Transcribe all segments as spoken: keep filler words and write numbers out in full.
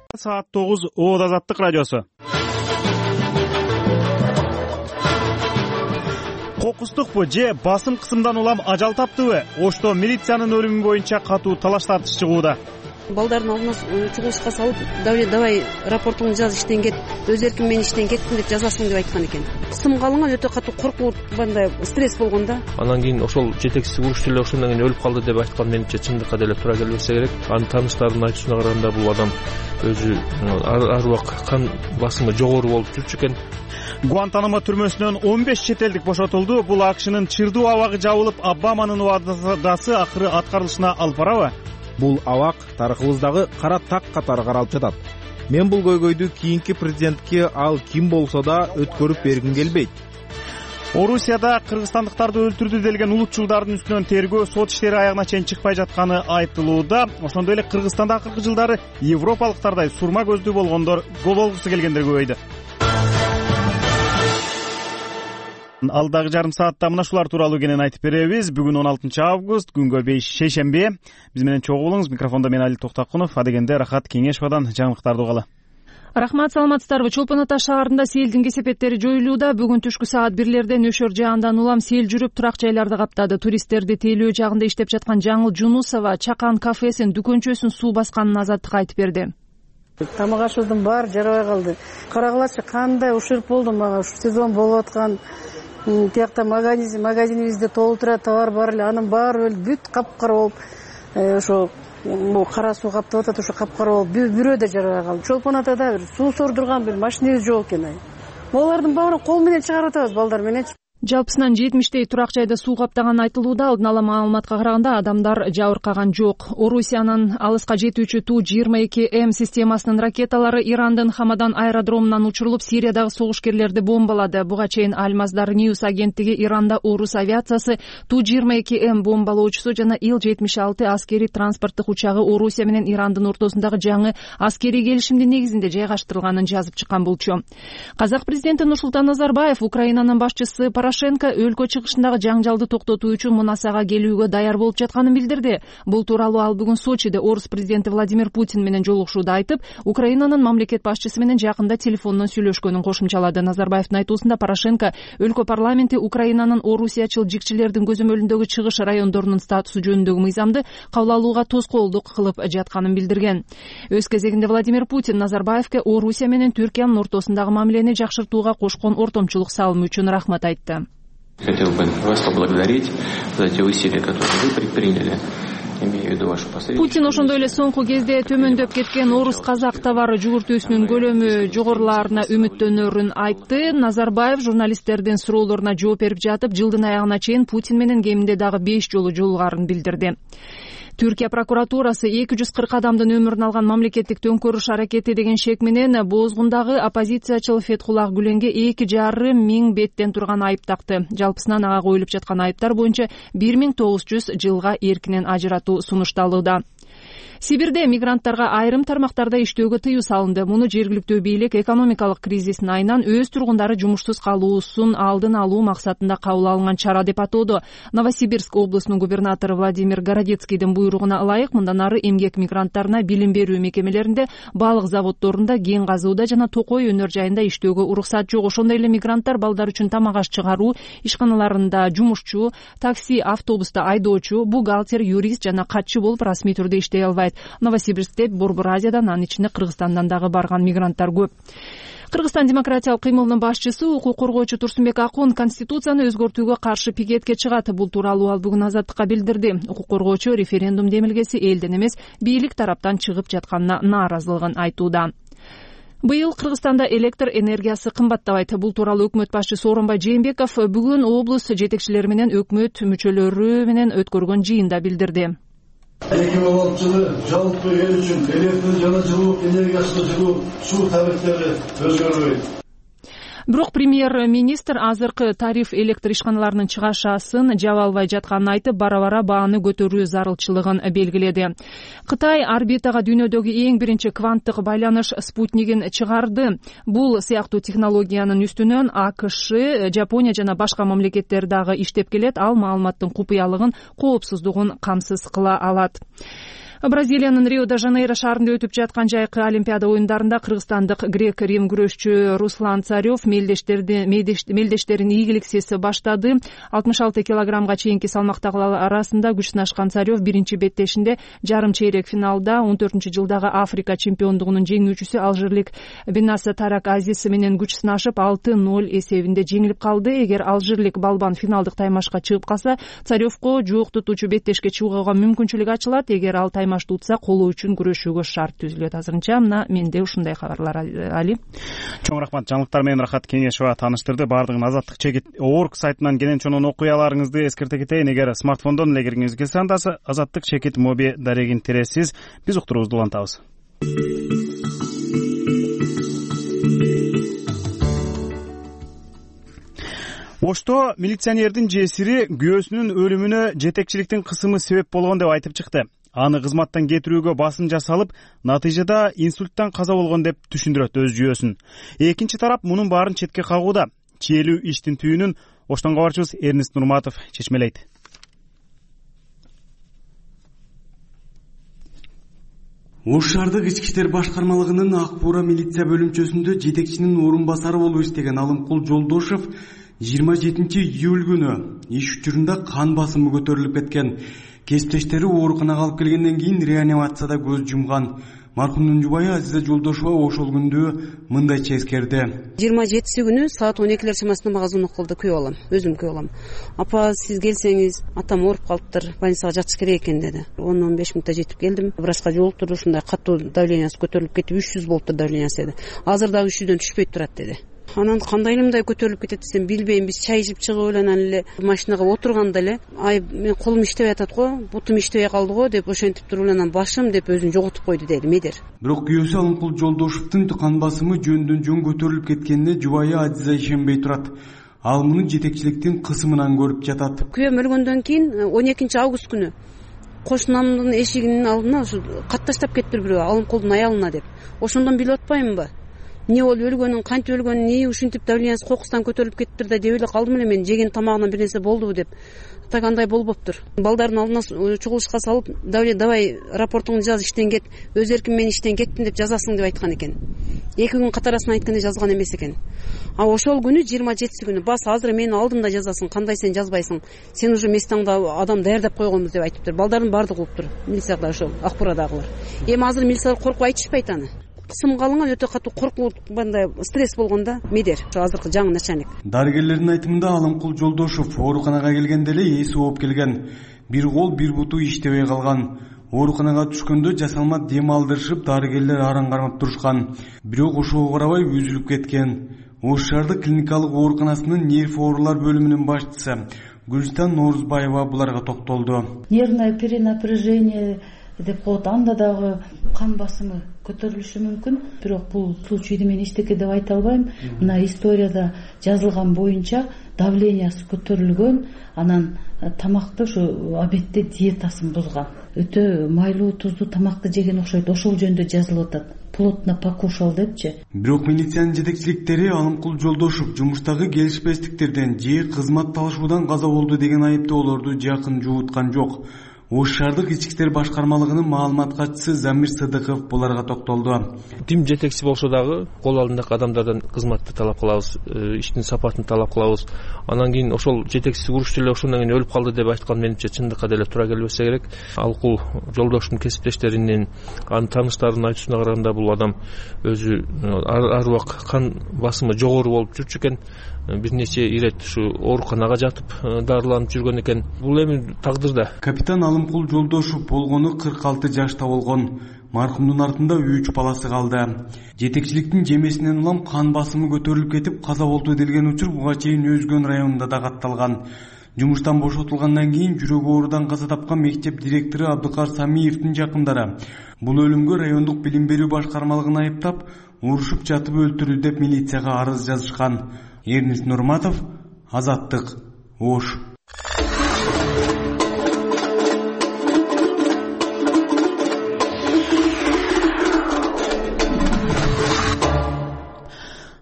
Саат тогуз Оот Азаттык радиосу. Кокустукпу же басым кысымдан улам ажал таптыбы? Ошто милициянын өлүмү боюнча катуу талаш тартыш чыгууда. Балдардын алдына чугушка салып, давай рапортуңду жаз, иштен кет, өз эрким менен иштен кеттим деп жазасың деп айткан экен. Кысымга алынган, өтө катуу коркуп, стресс болгон да. Анан кийин ошол жетекчиси урушчу эле ошондон кийин өлүп калды деп айткан менимче чындыкка деле туура келбесе керек. Анын тааныштарынын айтуусуна караганда бул адам өзү ар убак кан басымы жогору болуп жүрчү экен. Гуантанамо түрмөсүнөн он беш чет элдик бошотулду. Бул АКШнын чырдуу абагы жабылып, Обаманын убадасы акыры аткарылышына алып барабы? Бул абак тарыхыбыздагы кара так катары каралып жатат. Мен бул көйгөйдү кийинки президентке ал ким болсо да өткөрүп бергим келбейт. Орусияда кыргызстандыктарды өлтүрдү делген улутчулдардын үстүнөн тергөө сот иштери аягына чейин чыкпай жатканы айтылууда. Ошондой эле Кыргызстанда акыркы жылдары европалыктардай сурма көздүү болгондор болгусу келгендер көбөйдү. Алдагы жарым саатта мына шулар тууралуу кенен айтып беребиз. Бүгүн он алтынчы август, күнгө беш шейшемби. Биз менен чогуу болуңуз. Микрофондо мен Али Токтакунов, адегенде Рахат Кеңешовадан жаңылыктарды угалы. Рахмат, саламатсыздарбы? Чолпон Ата шаарында селдин кесепеттери жоюлууда. Бүгүн түшкү саат бирлерде нөшөр жаандан улам сел жүрүп, турак жайларды каптады. Туристтерди тейлөө жагында иштеп жаткан Жаңыл Жунусова Чакан кафесин дүкөнчөсүн суу басканын Азаттыкка айтып берди. Тамак ашуудун баары жарабай калды. Карагылачы кандай ушур болду мага, ушу сезон болуп аткан. Тиякта магазин, магазинибизде толтура товар бар эле, анын баары бүт капкара болуп, ошо кара суу каптап атат, ошо капкара болуп, бирөө да жарабай калды. Чолпон Атада бир суу сордурган бир машинебиз жок экен. Булардын баарын кол менен чыгарып атабыз, балдар менен. Жалпысынан жетимиштей турак жайда суу каптаган айтылууда. Алдын ала маалыматка караганда адамдар жабыркаган жок. Орусиянын алыска жетүүчү Ту жыйырма эки М системасынын ракеталары Ирандын Хамадан аэродромунан учурулуп, Сириядагы согушкерлерди бомбалады. Буга чейин Алмаздар Ньюс агенттиги Иранда орус авиациясы Ту жыйырма эки М бомбалоочусу жана Ил жетимиш алты аскери транспорттук учагы Орусия менен Ирандын ортосундагы жаңы аскерий келишимдин негизинде жайгаштырылганын жазып чыккан болчу. Казак президенти Нурсултан Назарбаев Украинанын башчысы Порошенко өлкө чыгышындагы жаңжалды токтотуу үчүн Мунасага келүүгө даяр болуп жатканын билдирди. Бул тууралуу ал бүгүн Сочиде орус президенти Владимир Путин менен жолугушууда айтып, Украинанын мамлекет башчысы менен жакында телефондон сүйлөшкөнүн кошумчалады. Назарбаевдин айтуусунда Порошенко өлкө парламенти Украинанын орусиячыл жикчилердин көзөмөлүндөгү чыгыш райондорунун статусу жөнүндөгү мыйзамды кабыл алууга тоскоолдук кылып жатканын билдирген. Өз кезегинде Владимир Путин Назарбаевке Орусия менен Түркиянын ортосундагы мамилени жакшыртууга кошкон ортомчулук салымы үчүн рахмат айтты. Хотел бы вас поблагодарить за те усилия, которые вы предприняли. Путин ошондой эле соңку кезде төмөндөп кеткен орус-казак товары жүгүртүүсүнүн көлөмү жогорулаарына үмүттөнөрүн айтты. Назарбаев журналисттердин суроолоруна жооп берип жатып, жылдын аягына чейин Путин менен кеминде дагы беш жолу жолугаарын билдирди. Түркия прокуратурасы эки жүз кырк адамдын өмүрүн алган мамлекеттик төңкөрүш аракети деген шек менен Бозгундагы оппозициячыл Фетхуллах Гүленге эки жарым миң беттен турган айып такты. Жалпысынан ага коюлуп жаткан айыптар боюнча бир миң тогуз жүз жылга эркинен ажыратуу сунушталууда. Сибирде мигранттарга айрым тармактарда иштөөгө тыюу салынды. Муну жергиликтүү бийлик экономикалык кризистин айынан өз тургундары жумушсуз калуусун алдын алуу максатында кабыл алынган чара деп атоодо. Новосибирск облусунун губернатору Владимир Городецкийдин буйругуна ылайык мындан ары эмгек мигранттарына билим берүү мекемелеринде, балык заводдорунда, кен казууда жана токой өнөр жайында иштөөгө уруксат жок. Ошондой эле мигранттар балдар үчүн тамак аш чыгаруу ишканаларында жумушчу, такси, автобуста айдоочу, бухгалтер, юрист жана катчы болуп расмий түрдө иштей албайт. Новосибирскте, Борбор Азиядан, анын ичинде Кыргызстандан дагы барган мигранттар көп. Кыргызстан демократиялык кыймылынын башчысы, укук коргоочу Турсунбек Акун Конституцияны өзгөртүүгө каршы пикетке чыгат. Бул тууралуу ал бүгүн Азаттыкка билдирди. Укук коргоочу референдум демилгеси элден эмес, бийлик тараптан чыгып жатканына нааразылыгын айтууда. Быйыл Кыргызстанда электр энергиясы кымбаттабайт. Бул тууралуу өкмөт башчысы Сооронбай Жээнбеков бүгүн облус жетекчилери менен өкмөт мүчөлөрү менен өткөргөн жыйында билдирди. эки миң он алтынчы жылы жалпы эл үчүн электр жана жылуу энергиясына жылуу суу тарифтери өзгөрбөйт. Бирок премьер-министр азыркы тариф электр ишканаларынын чыгашасын жаба албай жатканын айтып, бара-бара бааны көтөрүү зарылчылыгын белгиледи. Кытай орбитага дүйнөдөгү эң биринчи кванттык байланыш спутнигин чыгарды. Бул сыяктуу технологиянын үстүнөн АКШ, Жапония жана башка мамлекеттер дагы иштеп келет. Ал маалыматтын купуялыгын, коопсуздугун камсыз кыла алат. Бразилиянын Рио-де-Жанейро шаарында өтүп жаткан жайкы Олимпиада оюндарында кыргызстандык грек-рим күрөшчү Руслан Царев мелдештерин ийгиликсиз баштады. алтымыш алты килограммга чейинки салмактагылар арасында күч сынашкан Царев биринчи беттешинде жарым чейрек финалда он төртүнчү жылдагы Африка чемпиондугунун жеңүүчүсү алжирлик Бенаса Тарак Азис менен күч сынашып алты ноль эсебинде жеңилип калды. Эгер алжирлик балбан финалдык таймашка чыгып калса, Царевко жуук тутуучу беттешке чыгууга мүмкүнчүлүк ачылат. Эгер ал таймашты утса, колу үчүн күрөшүүгө шарт түзүлөт. Азырынча мына менде ушундай кабарлар. Али, чоң рахмат. Жаңылыктар менен Рахат Кеңешова тааныштырды. Бардыгын Азаттык чекит орг сайтынан келен чонун окуяларыңызды эскерте кетейин. Эгер смартфондон эле киргиңиз келсе, анда Азаттык чекит моби дарегин тересиз. Биз уктуруубузду улантабыз. Ошто милиционердин жесири күйөөсүнүн өлүмүнө жетекчиликтин кысымы себеп болгон деп айтып чыкты. Аны кызматтан кетирүүгө басым жасалып, натыйжада инсульттан каза болгон деп түшүндүрөт өз жүйөсүн. Экинчи тарап мунун баарын четке кагууда. Чиелүү иштин түйүнүн Оштон кабарчыбыз Эрнест Нурматов чечмелейт. Ош шаардык ички иштер башкармалыгынын Ак Буура милиция бөлүмчөсүндө жетекчинин орун басары болуп иштеген Алымкул Жолдошов жыйырма жетинчи июль күнү иш учурунда кан басымы көтөрүлүп кеткен. Кесиптештери ооруканага алып келгенден кийин реанимацияда көз жумган. Маркумдун жубайы Азиза Жолдошова ошол күндү мындайча эскерди. жыйырма жетиси күнү саат он экилер чамасында мага звонок кылды, күйөө балам, өзүм күйөө балам. Апа, сиз келсеңиз, атам ооруп калыптыр, больницага жатыш керек экен деди. он он беш мүнөттө жетип келдим. Врачка жолуктурду, ушундай катуу давлениясы көтөрүлүп кетип, үч жүз болуптур давлениясы деди. Азыр дагы үч жүздөн түшпөйт турат деди. Анан кандай эле мындай көтөрүлүп кетет десем билбейм. Биз чай ичип чыгып эле анан эле машинага отурганда эле, ай мен колум иштебей атат го, бутум иштебей калды го деп ошентип туруп эле анан башым деп өзүн жоготуп койду деди Медер. Бирок күйөөсү Алымкул Жолдошовдун кан басымы жөндөн жөн көтөрүлүп кеткенине жубайы Азиза ишенбей турат. Ал муну жетекчиликтин кысымынан көрүп жатат. Күйөөм өлгөндөн кийин он экинчи август күнү кошунамдын эшигинин алдына ушу кат таштап кетиптир бирөө, Алымкулдун аялына деп. Ошондон билип атпаймынбы? Не ол өлгөнүн, кантип өлгөнүн, не ушинтип давлениясы кокустан көтөрүлүп кетиптир да деп эле калдым эле мен, жеген тамагынан бир нерсе болдубу деп. Так андай болбоптур. Балдардын алдына чогулушка салып, давай рапортуңду жаз, иштен кет, өз эрким менен иштен кеттим деп жазасың деп айткан экен. эки күн катарасын айтканда жазган эмес экен. А ошол күнү жыйырма жетиси күнү бас азыр менин алдымда жазасың, кандай сен жазбайсың, сен уже местаңда адам даярдап койгонбуз деп айтыптыр. Балдардын баардыгы уктур, милицияда ошол Ак Буурадагылар. Эми азыр милициялар коркуп айтышпайт аны. Кысым калынган, өтө катуу коркуу, мындай стресс болгондо Медер, азыркы жаңы начальник. Дарыгерлердин айтымында Алымкул Жолдошов ооруканага келгенде эле эси ооп келген. Бир кол, бир буту иштебей калган. Ооруканага түшкөндө жасалма дем алдырышып, дарыгерлер аран кармап турушкан. Бирок ошого карабай үзүлүп кеткен. Ош шаардык клиникалык ооруканасынын нерв оорулар бөлүмүнүн башчысы Гүлстан Норузбаева буларга токтолду. Нервное перенапряжение деп коет, анда дагы кан басымы көтөрүлүшү мүмкүн. Бирок бул случайда мен эчтеке деп айта албайм. Мына историяда жазылган боюнча давлениясы көтөрүлгөн, анан тамакты ушу обедте диетасын бузган. Өтө майлуу, туздуу тамакты жеген окшойт. Ошол жөнүндө жазылып атат. Плотно покушал депчи. Бирок милициянын жетекчиликтери Алымкул Жолдошов жумуштагы келишпестиктерден же кызмат талашуудан каза болду деген айыптоолорду жакын жууткан жок. Ош шаардык ички иштер башкармалыгынын маалымат катчысы Замир Сыдыков буларга токтолду. Тим жетекчиси болсо дагы кол алдындагы адамдардан кызматты талап кылабыз, иштин сапатын талап кылабыз. Анан кийин ошол жетекчиси урушчу эле ошондон кийин өлүп калды деп айткан менимче чындыкка деле туура келбесе керек. Алкул Жолдошовдун кесиптештеринин, анын тааныштарынын айтуусуна караганда бул адам өзү ар убак кан басымы жогору болуп жүрчү экен. Бир нече ирет ушу ооруканага жатып дарыланып жүргөн экен. Бул эми тагдырда. Капитан Алымкул Жолдошов болгону кырк алты жашта болгон. Маркумдун артында үч баласы калды. Жетекчиликтин жемесинен улам кан басымы көтөрүлүп кетип каза болду делген учур буга чейин Өзгөн районунда да катталган. Жумуштан бошотулгандан кийин жүрөк оорудан каза тапкан мектеп директору Абдыкар Самиевдин жакындары бул өлүмгө райондук билим берүү башкармалыгын айыптап, урушуп жатып өлтүрдү деп милицияга арыз жазышкан. Эрнест Нурматов, Азаттык, Ош.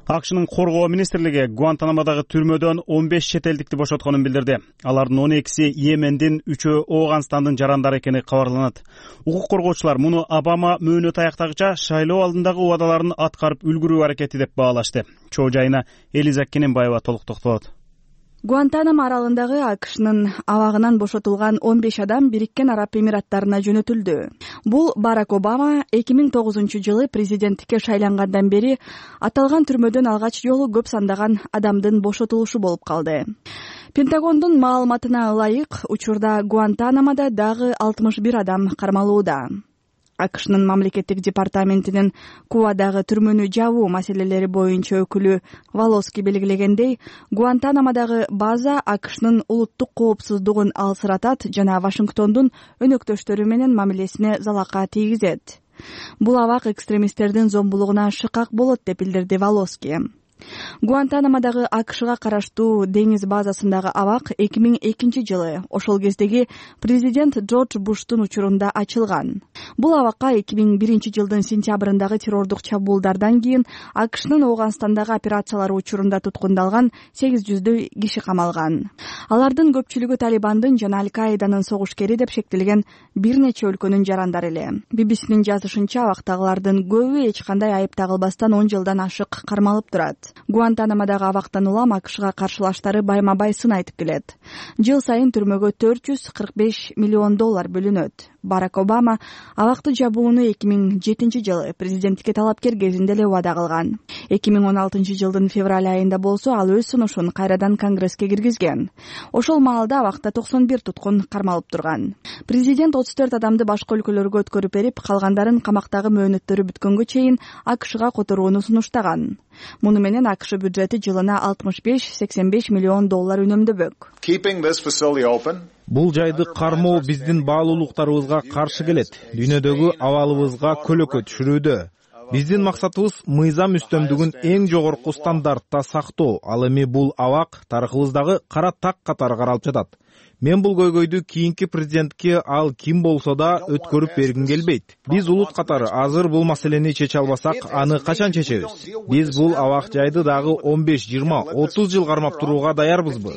акшнын коргоо министрлиги Гуантанамодагы түрмөдөн он беш чет элдикти бошотконун билдирди. Алардын он экиси Йемендин, үчөө Ооганстандын жарандары экени кабарланат. Укук коргоочулар муну Обама мөөнөт аяктагыча шайлоо алдындагы убадаларын аткарып үлгүрүү аракети деп баалашты. Чоо жайына Элиза Кененбаева толук токтолот. Гуантанамо аралындагы акшнын абагынан бошотулган он беш адам Бириккен Араб Эмираттарына жөнөтүлдү. Бул Барак Обама эки миң тогузунчу жылы президенттикке шайлангандан бери аталган түрмөдөн алгач жолу көп сандаган адамдын бошотулушу болуп калды. Пентагондун маалыматына ылайык, учурда Гуантанамодо дагы алтымыш бир адам кармалууда. акшнын мамлекеттик департаментинин Кубадагы түрмөнү жабуу маселелери боюнча өкүлү Волоски белгилегендей, Гуантанамодагы база акшнын улуттук коопсуздугун алсыратат жана Вашингтондун өнөктөштөрү менен мамилесине залака тийгизет. Бул абак экстремисттердин зомбулугуна шыкак болот деп билдирди Волоски. Гуантанамодагы акшга караштуу деңиз базасындагы абак эки миң экинчи жылы ошол кездеги президент Джордж Буштун учурунда ачылган. Бул абакка эки миң биринчи жылдын сентябрындагы террордук чабуулдардан кийин акшнын Ооганстандагы операциялары учурунда туткундалган сегиз жүздөй киши камалган. Алардын көпчүлүгү Талибандын жана Аль-Каиданын согушкери деп шектелген бир нече өлкөнүн жарандары эле. би би синин жазышынча абактагылардын көбү эч кандай айып тагылбастан он жылдан ашык кармалып турат. Гуантанамодагы абактан улам акшга каршылаштары байма-бай сын айтып келет. Жыл сайын түрмөгө төрт жүз кырк беш миллион доллар бөлүнөт. Барак Обама абакты жабууну эки миң жетинчи жылы президенттикке талапкер кезинде эле убада кылган. эки миң он алтынчы жылдын февраль айында болсо ал өз сунушун кайрадан Конгресске киргизген. Ошол маалда абакта токсон бир туткун кармалып турган. Президент отуз төрт адамды башка өлкөлөргө өткөрүп берип, калгандарын камактагы мөөнөттөрү бүткөнгө чейин акшга которууну сунуштаган. Муну менен акш бюджети жылына алтымыш беш — сексен беш миллион доллар үнөмдөбөк. Бул жайды кармоо биздин баалуулуктарыбызга каршы келет. Дүйнөдөгү абалыбызга көлөкө түшүрүүдө. Биздин максатыбыз мыйзам үстөмдүгүн эң жогорку стандартта сактоо. Ал эми бул абак тарыхыбыздагы кара так катары каралып жатат. Мен бул көйгөйдү кийинки президентке ал ким болсо да өткөрүп бергим келбейт. Биз улут катары азыр бул маселени чече албасак, аны качан чечебиз? Биз бул абак жайды дагы он беш, жыйырма, отуз жыл кармап турууга даярбызбы?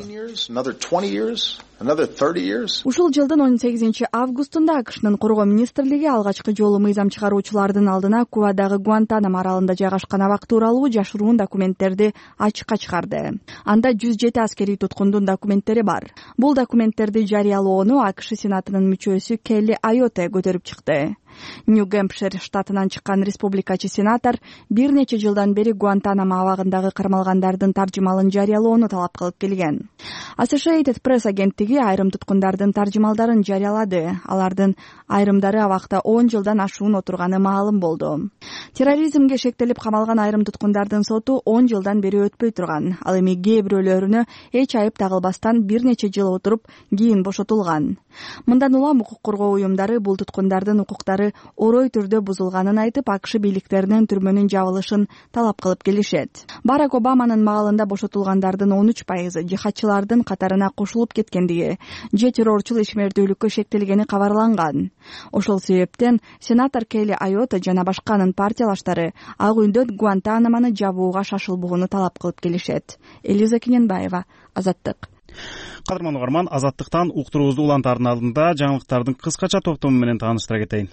Ушул жылдын он сегизинчи августунда акшнын коргоо министрлиги алгачкы жолу мыйзам чыгаруучулардын алдына Кубадагы Гуантанамо аралында жайгашкан абак тууралуу жашыруун документтерди ачыкка чыгарды. Анда жүз жети аскерий туткундун документтери бар. Бул документтерди жарыялоону акш сенатынын мүчөсү Келли Айоте көтөрүп чыкты. Нью-Гэмпшир штатынан чыккан республикачы сенатор бир нече жылдан бери Гуантанамо абагындагы кармалгандардын таржымалын жарыялоону талап кылып келген. Associated Press агенттиги айрым туткундардын таржымалдарын жарыялады. Алардын айрымдары абакта он жылдан ашуун отурганы маалым болду. Терроризмге шектелип камалган айрым туткундардын соту он жылдан бери өтпөй турган. Ал эми кээ бирөөлөрүнө эч айып тагылбастан бир нече жыл отуруп кийин бошотулган. Мындан улам укук коргоо уюмдары бул туткундардын укуктары орой түрдө бузулганын айтып, акш бийликтеринин түрмөнүн жабылышын талап кылып келишет. Барак Обаманын маалында бошотулгандардын он үч пайызы жихадчылардын катарына кошулуп кеткендиги же террорчул ишмердүүлүккө шектелгени кабарланган. Ошол себептен сенатор Келли Айота жана башканын партиялаштары Ак үйдөн Гуантанамону жабууга шашылбоону талап кылып келишет. Элиза Кененбаева, Азаттык. Кадырман угарман, Азаттыктан уктуруубузду улантардын алдында жаңылыктардын кыскача топтому менен тааныштыра кетейин.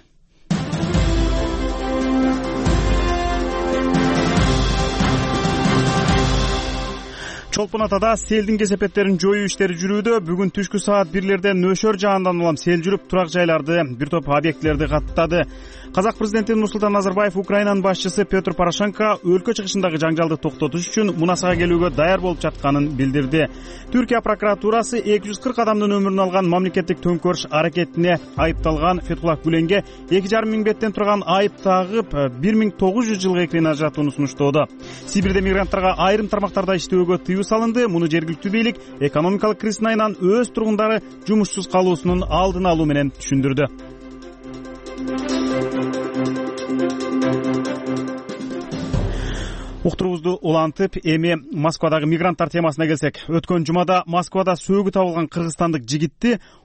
Чолпон Атада селдин кесепеттерин жоюу иштери жүрүүдө. Бүгүн түшкү саат бирлерде нөшөр жаандан улам сел жүрүп турак жайларды, бир топ объектилерди каттады. Казак президенти Нурсултан Назарбаев Украинанын башчысы Петр Порошенко өлкө чыгышындагы жаңжалды токтотуш үчүн мунасага келүүгө даяр болуп жатканын билдирди. Түркия прокуратурасы эки жүз кырк адамдын өмүрүн алган мамлекеттик төңкөрүш аракетине айыпталган Фетхуллах Гүленге эки жарым миң беттен турган айып тагып бир миң тогуз жүз жылга экрен ажыратууну сунуштоодо. Сибирде мигранттарга айрым тармактарда иштөөгө тыюу салынды. Муну жергиликтүү бийлик экономикалык кризистин айынан өз тургундары жумушсуз калуусунун алдын алуу менен түшүндүрдү. Уктуруубузду улантып, эми Москвадагы мигранттар темасына келсек, өткөн жумада Москвада сөөгү табылган кыргызстандык жигитти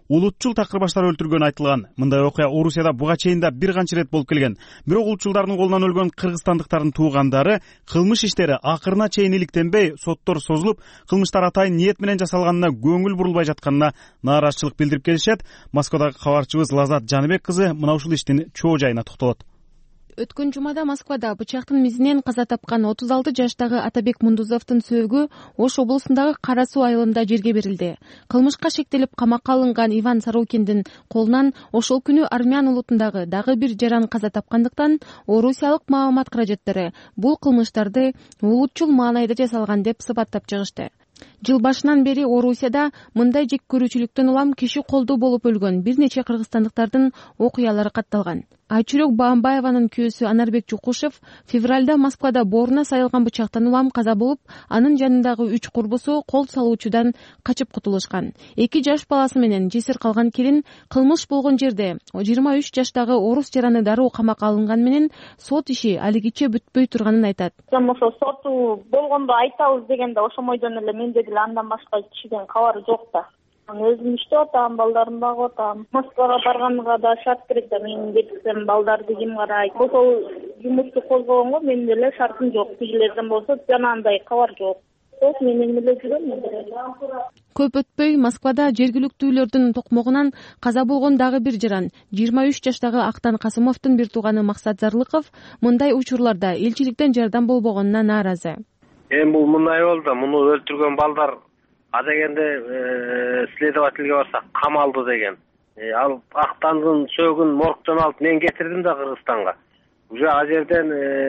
улутчул такыр баштар өлтүргөнү айтылган. Мындай окуя Орусияда буга чейин да бир канча ирет болуп келген. Бирок улутчулдардын колунан өлгөн кыргызстандыктардын туугандары кылмыш иштери акырына чейин иликтенбей, соттор созулуп, кылмыштар атайын ниет менен жасалганына көңүл бурулбай жатканына нааразычылык билдирип келишет. Москвадагы кабарчыбыз Лазат Жаныбек кызы мына ушул иштин чоо жайына токтолот. Өткөн жумада Москвада бычактын мизинен каза тапкан отуз алты жаштагы Атабек Мундузовдун сөөгү Ош облусундагы Кара Суу айылында жерге берилди. Кылмышка шектелип камакка алынган Иван Сорокиндин колунан ошол күнү армян улутундагы дагы бир жаран каза тапкандыктан орусиялык маалымат каражаттары бул кылмыштарды улутчул маанайда жасалган деп сыпаттап чыгышты. Жыл башынан бери Орусияда мындай жек көрүүчүлүктөн улам киши колдуу болуп өлгөн бир нече кыргызстандыктардын окуялары катталган. Айчүрөк Баамбаеванын күйөөсү Анарбек Жукушев февралда Москвада бооруна сайылган бычактан улам каза болуп, анын жанындагы үч курбусу кол салуучудан качып кутулушкан. Эки жаш баласы менен жесир калган келин кылмыш болгон жерде жыйырма үч жаштагы орус жараны дароо камакка алынган менен сот иши алигиче бүтпөй турганын айтат. Ошо соту болгондо айтабыз дегенде ошомойдон эле менде деле андан башка кишиден кабар жок да. Өзүм иштеп атам, балдарымды багып атам. Москвага барганга да шарт керек да, мен кетсем балдарды ким карайт? Ошол жумушту козгогонго менин деле шартым жок. Тигилерден болсо жанагындай кабар жок. Сот менен эле жүрөм. Көп өтпөй Москвада жергиликтүүлөрдүн токмогунан каза болгон дагы бир жаран жыйырма үч жаштагы Актан Касымовдун бир тууганы Максат Зарлыков мындай учурларда элчиликтен жардам болбогонуна нааразы. Эми бул мындай болду, муну өлтүргөн балдар а дегенде следовательге барсак камалды деген. Ал Актандын сөөгүн моргтон алып мен кетирдим да Кыргызстанга. Уже а жерден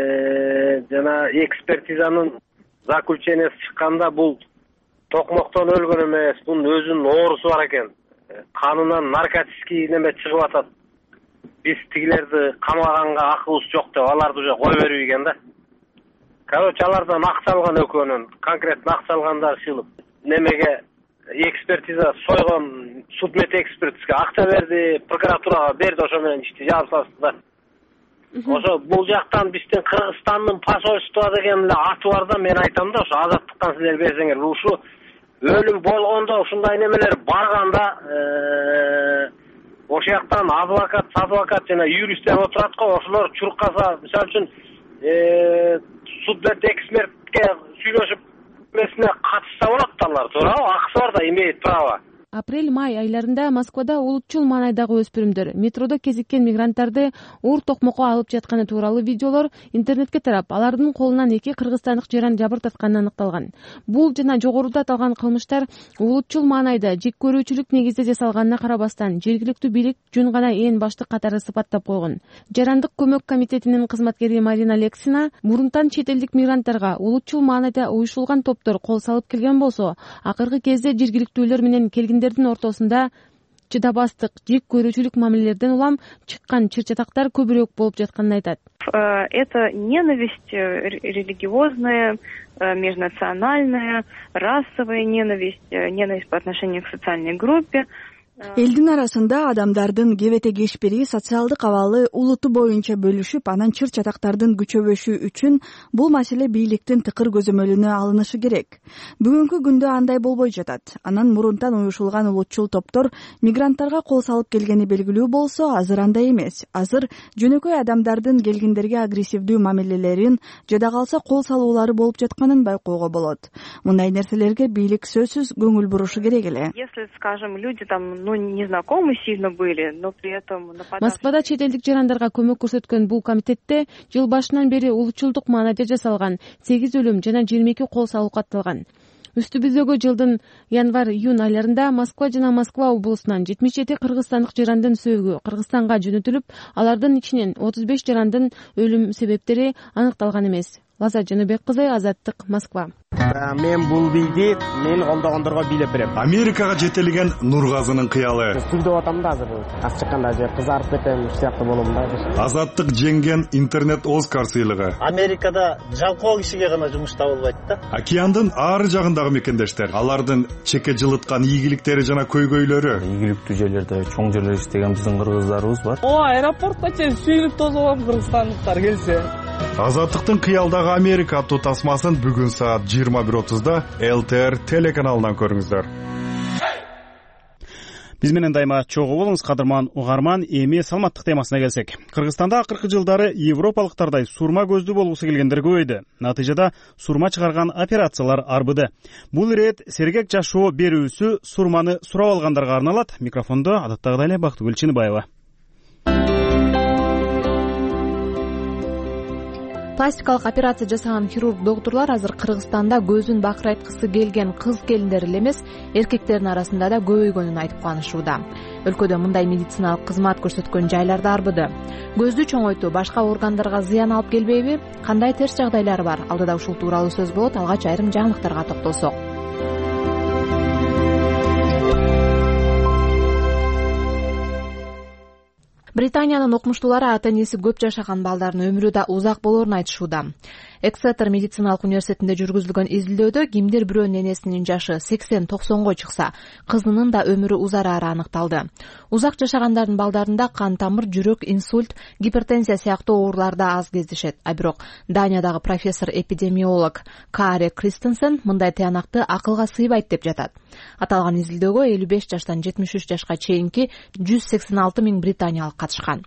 жана экспертизанын заключениясы чыкканда бул токмоктон өлгөн эмес, бунун өзүнүн оорусу бар экен. Канынан наркотический неме чыгып атат. Биз тигилерди камаганга акыбыз жок деп аларды уже кой бербеген да. Короче, алардан акча алган экөөнүн, конкретно акча алгандар чыгып немеге экспертиза сойгон судмед экспертизге акча берди, прокуратурага берди, ошо менен ишти жаап салышты да. Ошо бул жактан биздин Кыргызстандын посольство деген эле аты бар да, мен айтам да, ошо азаттыктан силер берсеңер, ушу өлүм болгондо ушундай немелер барганда ошол жактан адвокат, адвокат жана юристтер отурат го, ошолор чуркаса, мисалы үчүн судмед экспертке сүйлөшүп месине катышса болот да, алар туурабы? Акысы бар да, имеет право. Апрель-май айларында Москвада улутчул маанайдагы өспүрүмдөр метродо кезиккен мигранттарды уур токмокко алып жатканы тууралуу видеолор интернетке тарап, алардын колунан эки кыргызстандык жаран жабыр тартканы аныкталган. Бул жана жогоруда аталган кылмыштар улутчул маанайда жек көрүүчүлүк негизде жасалганына карабастан, жергиликтүү бийлик жөн гана эң баштык катары сыпаттап койгон. Жарандык көмөк комитетинин кызматкери Марина Лексина мурунтан чет элдик мигранттарга улутчул маанайда уюшулган топтор кол салып келген болсо, акыркы кезде жергиликтүүлөр менен келгендердин ортосунда чыдабастык, жек көрүүчүлүк мамилелерден улам чыккан чыр-чатактар көбүрөөк болуп жатканын айтат. Это ненависть религиозная, межнациональная, расовая ненависть, ненависть по отношению к социальной группе. Элдин арасында адамдардын кебете-кешпери социалдык абалы улуту боюнча бөлүшүп, анан чыр-чатактардын күчөбөшү үчүн бул маселе бийликтин тыкыр көзөмөлүнө алынышы керек. Бүгүнкү күндө андай болбой жатат. Анан мурунтан уюшулган улутчул топтор мигранттарга кол салып келгени белгилүү болсо, азыр андай эмес. Азыр жөнөкөй адамдардын келгендерге агрессивдүү мамилелерин, жада калса кол салуулары болуп жатканын байкоого болот. Мындай нерселерге бийлик сөзсүз көңүл бурушу керек эле. Если, скажем, люди там ну, незнакомы сильно были, но при этом нападавшие... Москвада чет элдик жарандарга көмөк көрсөткөн бул комитетте жыл башынан бери улутчулдук маанайда жасалган сегиз өлүм жана жыйырма эки кол салуу катталган. Үстүбүздөгү жылдын январь-июнь айларында Москва жана Москва облусунан жетимиш жети кыргызстандык жарандын сөөгү Кыргызстанга жөнөтүлүп, алардын ичинен отуз беш жарандын өлүм себептери аныкталган эмес. Лазат Жаныбек кызы, Азаттык, Москва. Мен бул бийди, мен колдогондорго бийлеп берем. Америкага жетелеген Нургазынын кыялы. Сүйлөп атам да азыр. Аз чыкканда же кызарып кетем, сыяктуу болом да. Азаттык жеңген интернет Оскар сыйлыгы. Америкада жалкоо кишиге гана жумуш табылбайт да. Океандын ар жагындагы мекендештер, алардын чеке жылыткан ийгиликтери жана көйгөйлөрү. Ийгиликтүү жерлерде, чоң жерлер иштеген биздин кыргыздарыбыз бар. О, аэропортко чейин сүйүнүп тосулган кыргызстандыктар келсе. Азаттыктын кыялдагы Америка аттуу тасмасын бүгүн саат жыйырма бир отузда эл тэ эр телеканалынан көрүңүздөр. Биз менен дайыма чогуу болуңуз, кадырман угарман. Эми саламаттык темасына келсек. Кыргызстанда акыркы жылдары европалыктардай сурма көздүү болгусу келгендер көбөйдү. Натыйжада сурма чыгарган операциялар арбыды. Бул ирет сергек жашоо берүүсү сурманы сурап алгандарга арналат. Микрофондо адаттагыдай эле Бактыгүл Чыныбаева. Пластикалык операция жасаган хирург доктурлар азыр Кыргызстанда көзүн бакырайткысы келген кыз келиндер эле эмес, эркектердин арасында да көбөйгөнүн айтып кубанышууда. Өлкөдө мындай медициналык кызмат көрсөткөн жайлар да арбыды. Көздү чоңойтуу башка органдарга зыян алып келбейби? Кандай терс жагдайлар бар? Алдыда ушул тууралуу сөз болот. Алгач айрым жаңылыктарга токтолсок. Британиянын окумуштуулары ата энеси көп жашаган балдардын өмүрү да узак болоорун айтышууда. Эксетер медициналык университетинде жүргүзүлгөн изилдөөдө кимдир бирөөнүн энесинин жашы сексен токсонго чыкса, кызынын да өмүрү узарары аныкталды. Узак жашагандардын балдарында кан тамыр, жүрөк, инсульт, гипертензия сыяктуу оорулар да аз кездешет. А бирок Даниядагы профессор эпидемиолог Каре Кристенсен мындай тыянакты акылга сыйбайт деп жатат. Аталган изилдөөгө элүү беш жаштан жетимиш үч жашка чейинки жүз сексен алты миң британиялык катышкан.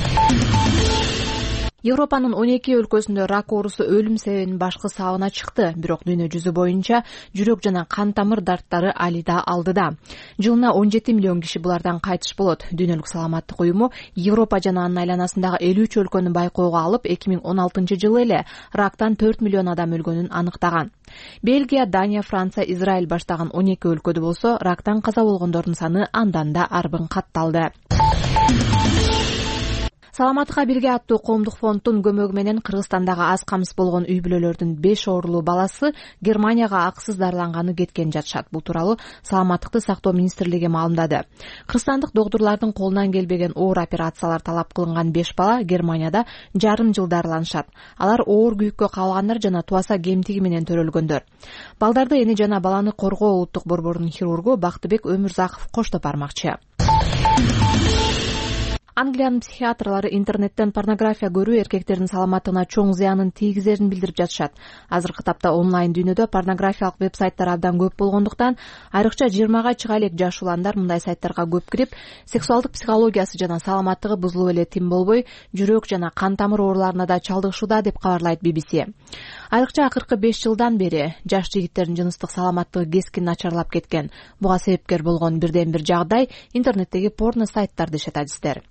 Европанын он эки өлкөсүндө рак оорусу өлүм себебинин башкы сабына чыкты, бирок дүйнө жүзү боюнча жүрөк жана кан тамыр дарттары али да алдыда. Жылына он жети миллион киши булардан кайтыш болот. Дүйнөлүк саламаттык уюму Европа жана анын айланасындагы элүү үч өлкөнү байкоого алып, эки миң он алтынчы жылы эле рактан төрт миллион адам өлгөнүн аныктаган. Бельгия, Дания, Франция, Израиль баштаган он эки өлкөдө болсо рактан каза болгондордун саны андан да арбын катталды. Саламаттыкка бирге аттуу коомдук фонддун көмөгү менен Кыргызстандагы аз камсыз болгон үй бүлөлөрдүн беш оорулуу баласы Германияга акысыз дарыланганы кеткен жатышат. Бул тууралуу Саламаттыкты сактоо министрлиги маалымдады. Кыргызстандык доктурлардын колунан келбеген оор операциялар талап кылынган беш бала Германияда жарым жыл дарыланышат. Алар оор күйүккө кабылгандар жана туаса кемтиги менен төрөлгөндөр. Балдарды эне жана баланы коргоо улуттук борборунун хирургу Бактыбек Өмүрзаков коштоп бармакчы. Англиянын психиатрлары интернеттен порнография көрүү эркектердин саламаттыгына чоң зыянын тийгизерин билдирип жатышат. Азыркы тапта онлайн дүйнөдө порнографиялык веб-сайттар абдан көп болгондуктан, айрыкча жыйырмага чыга элек жаш уландар мындай сайттарга көп кирип, сексуалдык психологиясы жана саламаттыгы бузулуп эле тим болбой, жүрөк жана кан тамыр ооруларына да чалдыгышууда деп кабарлайт би би си. Айрыкча акыркы беш жылдан бери жаш жигиттердин жыныстык саламаттыгы кескин начарлап кеткен. Буга себепкер болгон бирден бир жагдай интернеттеги порно сайттар дешет адистер.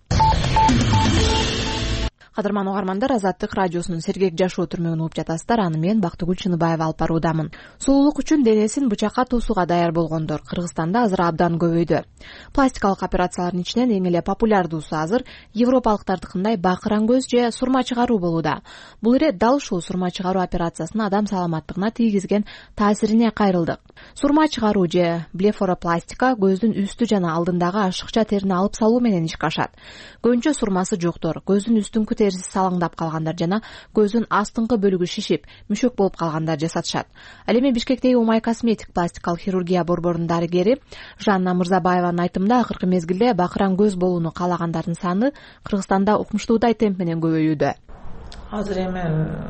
Кадырман угармандар, Азаттык радиосунун сергек жашоо түрмөгүн угуп жатасыздар. Аны мен Бактыгүл Чыныбаева алып баруудамын. Сулуулук үчүн денесин бычакка туусуга даяр болгондор Кыргызстанда азыр абдан көбөйдү. Пластикалык операциялардын ичинен эң эле популярдуусу азыр европалыктардыкындай бакыран көз же сурма чыгаруу болууда. Бул ирет дал ушул сурма чыгаруу операциясынын адам саламаттыгына тийгизген таасирине кайрылдык. Сурма чыгаруу же блефоропластика көздүн үстү жана алдындагы ашыкча терини алып салуу менен ишке ашат. Көбүнчө сурмасы жоктор, көздүн үстүңкү терisi салаңдап калгандар жана көздүн астыңкы бөлүгү шишип, мүшөк болуп калгандар жасатышат. Ал эми Бишкектеги Умай косметик пластикалык хирургия борборунун дарыгери Жанна Мырзабаеванын айтымында акыркы мезгилде бакыран көз болууну каалагандардын саны Кыргызстанда укмуштуудай темп менен көбөйүүдө. Азыр эми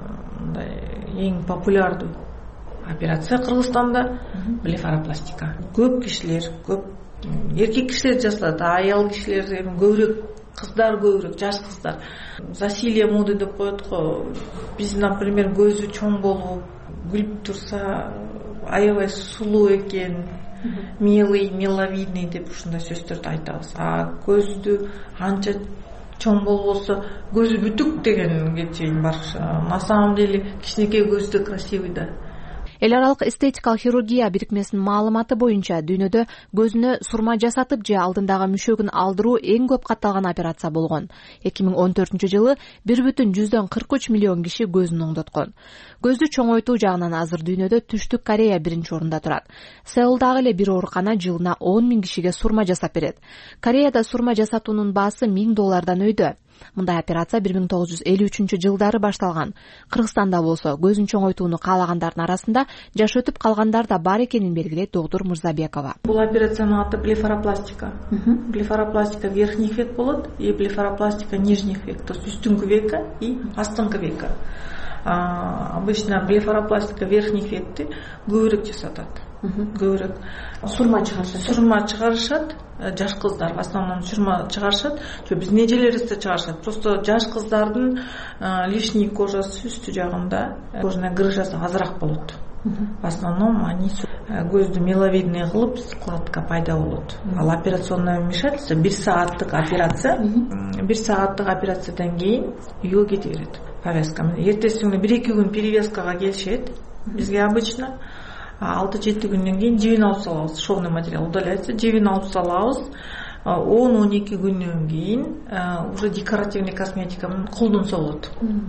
мындай эң популярдуу операция Кыргызстанда блефоропластика. Көп кишилер, көп эркек кишилер жасалат, аял кишилер эми көбүрөөк, кыздар көбүрөөк, жаш кыздар. Засилие моды деп коет го. Биз, например, көзү чоң болуп, күлүп турса, аябай сулуу экен, милый, миловидный деп ушундай сөздөрдү айтабыз. А көздү анча чоң болбосо, көзү бүтүк дегенге чейин бар. На самом деле кичинекей көздү красивый да. Эл аралык эстетикалык хирургия бирикмесинин маалыматы боюнча дүйнөдө көзүнө сурма жасатып же алдындагы мүшөгүн алдыруу эң көп катталган операция болгон. эки миң он төртүнчү жылы бир бүтүн жүздөн кырк үч миллион киши көзүн оңдоткон. Көздү чоңойтуу жагынан азыр дүйнөдө Түштүк Корея биринчи орунда турат. Сеулдагы эле бир оорукана жылына он миң кишиге сурма жасап берет. Кореяда сурма жасатуунун баасы миң доллардан өйдө. Мындай операция бир миң тогуз жүз элүү үчүнчү жылдары башталган. Кыргызстанда болсо көзүн чоңойтууну каалагандардын арасында жаш өтүп калгандар да бар экенин белгилейт доктур Мырзабекова. Бул операциянын аты блефоропластика. Блефоропластика верхних век болот и блефоропластика нижних век, то есть үстүңкү века и астыңкы века. Обычно блефоропластика верхних векти көбүрөөк жасатат. көбүрөөк сурма чыгарышат сурма чыгарышат жаш кыздар в основном сурма чыгарышат же биздин эжелерибиз да чыгарышат. Просто жаш кыздардын лишний кожасы үстү жагында кожаная грыжасы азыраак болот. В основном они көздү миловидный кылып коротко пайда болот. Ал операционное вмешательство бир сааттык операция, бир сааттык операциядан кийин үйгө кете берет повязка. Эртеси күнү бир эки күн перевязкага келишет бизге обычно. алты жети күндөн кийин жебин алып салабыз, шовный материал удаляется, жебин алып салабыз. он он эки күндөн кийин уже декоративный косметика менен колдонсо болот.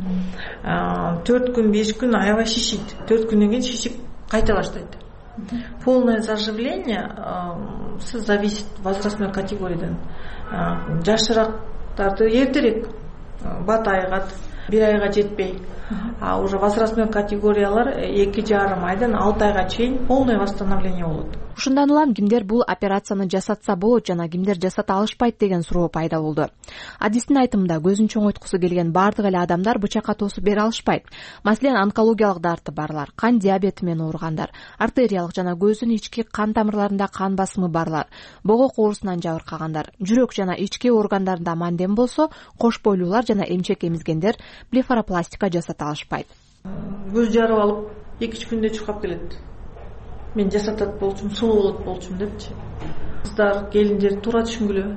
төрт күн беш күн аябай шишийт. төрт күндөн кийин шишип кайта баштайт. Полное заживление сиз зависит возрастной категориядан. Жашыраактарды эртерээк батайгат, бир айга жетпей. А уже возрастной категориялар эки жарым айдан алты айга чейин полное восстановление болот. Ушундан улам кимдер бул операцияны жасатса болот жана кимдер жасата алышпайт деген суроо пайда болду. Адистин айтымында көзүн чоңойткусу келген бардык эле адамдар бычакка тосуп бере алышпайт. Маселен, онкологиялык дарты барлар, кан диабети менен ооругандар, артериялык жана көздүн ички кан тамырларында кан басымы барлар, бого коорусунан жабыркагандар, жүрөк жана ички органдарында мандем болсо, кош бойлуулар жана эмчек эмизгендер блефаропластика жасата алышпайт. Көз жарып алып эки үч күндө чуркап келет. Мен жасатат болчумун, сулуу болот болчумун депчи. Кыздар, келиндер туура түшүнгүлө.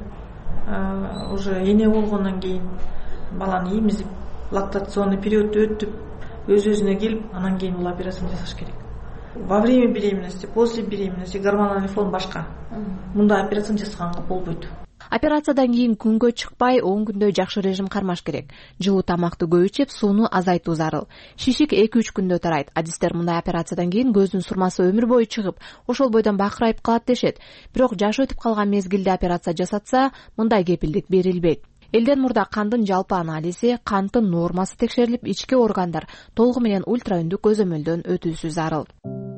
Уже эне болгондон кийин баланы эмизип, лактационный период өтүп, өз-өзүнө келип, анан кийин бул операцияны жасаш керек. Во время беременности, после беременности гормоналдык фон башка. Мындай операцияны жасаганга болбойт. Операциядан кийин күнгө чыкпай он күндөй жакшы режим кармаш керек. Жылуу тамакты көп ичип, сууну азайтуу зарыл. Шишик эки үч күндө тарайт. Адистер мындай операциядан кийин көздүн сурмасы өмүр бою чыгып, ошол бойдон бакырайып калат дешет. Бирок жашы өтүп калган мезгилде операция жасатса, мындай кепилдик берилбейт. Элден мурда кандын жалпы анализи, канттын нормасы текшерилип, ички органдар толугу менен ультраүндүк көзөмөлдөн өтүүсү зарыл.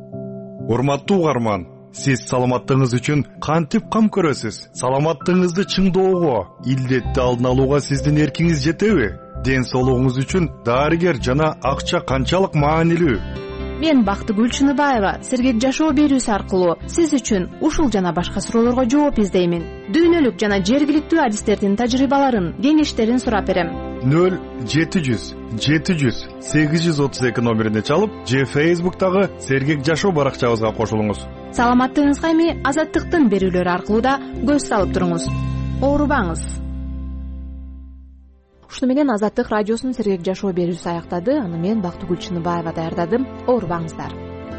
Урматтуу угарман, сиз саламаттыгыңыз үчүн кантип кам көрөсүз? Саламаттыгыңызды чыңдоого, илдетти алдын алууга сиздин эркиңиз жетеби? Ден соолугуңуз үчүн дарыгер жана акча канчалык маанилүү? Мен Бактыгүл Чыныбаева сергек жашоо берүүсү аркылуу сиз үчүн ушул жана башка суроолорго жооп издеймин. Дүйнөлүк жана жергиликтүү адистердин тажрыйбаларын, кеңештерин сурап берем. нөл жети жүз жети жүз сегиз жүз отуз эки номерине чалып, же Facebook'тагы Сергек жашоо баракчабызга кошулуңуз. Саламаттыгыңызга эми Азаттыктын берүүлөрү аркылуу да көз салып туруңуз. Оорубаңыз. Ушуну менен Азаттык радиосунун Сергек жашоо берүүсү аяктады. Аны мен Бактыгүл Чыныбаева даярдадым. Оорубаңыздар.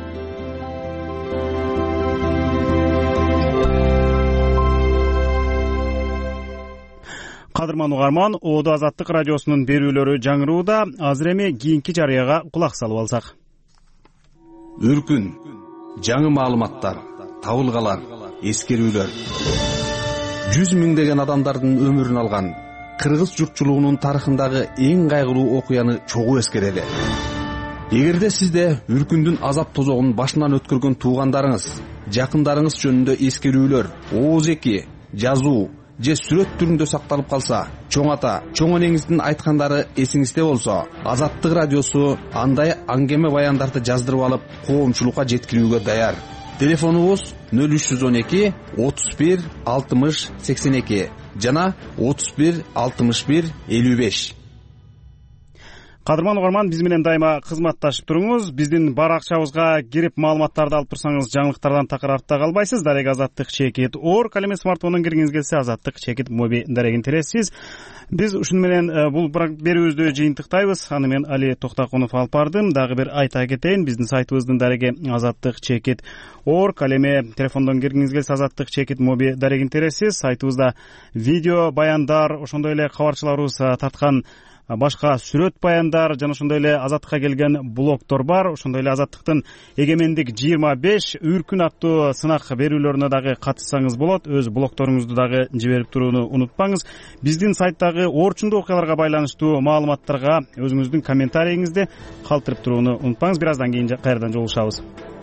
Кадырман угарман, Оодо Азаттык радиосунун берүүлөрү жаңырууда. Азыр эми кийинки жарыяга кулак салып алсак. Үркүн, жаңы маалыматтар, табылгалар, эскерүүлөр. жүз миңдеген адамдардын өмүрүн алган кыргыз журтчулугунун тарыхындагы эң кайгылуу окуяны чогуу эскерели. Эгерде сизде үркүндүн азап тозогун башынан өткөргөн туугандарыңыз, жакындарыңыз жөнүндө эскерүүлөр, ооз эки, жазуу же сүрөт түрүндө сакталып калса, чоң ата, чоң энеңиздин айткандары эсиңизде болсо, Азаттык радиосу андай аңгеме баяндарды жаздырып алып, коомчулукка жеткирүүгө даяр. Телефонубуз нөл үч жүз он эки отуз бир алтымыш сексен эки жана отуз бир алтымыш бир элүү беш. Кадырман угарман, биз менен дайыма кызматташып туруңуз. Биздин баракчабызга кирип маалыматтарды алып турсаңыз, жаңылыктардан такыр артта калбайсыз. Дарек азаттык чекит орг, ал эми смартфондон киргиңиз келсе азаттык чекит моби дарегин тересиз. Биз ушуну менен бул берүүбүздү жыйынтыктайбыз. Аны мен Али Токтакунов алып бардым. Дагы бир айта кетейин, биздин сайтыбыздын дареги азаттык чекит орг, ал эми телефондон киргиңиз келсе азаттык чекит моби дарегин тересиз. Сайтыбызда видео баяндар, ошондой эле кабарчыларыбыз тарткан башка сүрөт баяндар жана ошондой эле азаттыкка келген блогдор бар. Ошондой эле азаттыктын эгемендик жыйырма беш үркүн аттуу сынак берүүлөрүнө дагы катышсаңыз болот. Өз блогторуңузду дагы жиберип турууну унутпаңыз. Биздин сайттагы орчундуу окуяларга байланыштуу маалыматтарга өзүңүздүн комментарийиңизди калтырып турууну унутпаңыз. Бир аздан кийин кайрадан жолугушабыз.